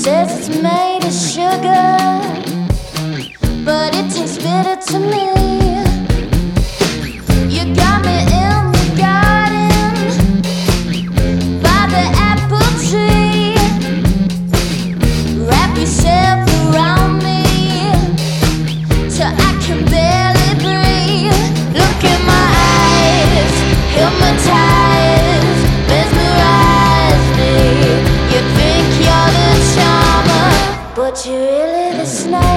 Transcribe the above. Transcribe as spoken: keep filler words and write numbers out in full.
Says it's made of sugar, but it tastes bitter to me. You got me in the garden by the apple tree. Wrap yourself around me till I can barely breathe. Look in my eyes, hypnotize, mesmerize me. You think you're the charmer, but you're really the sniper.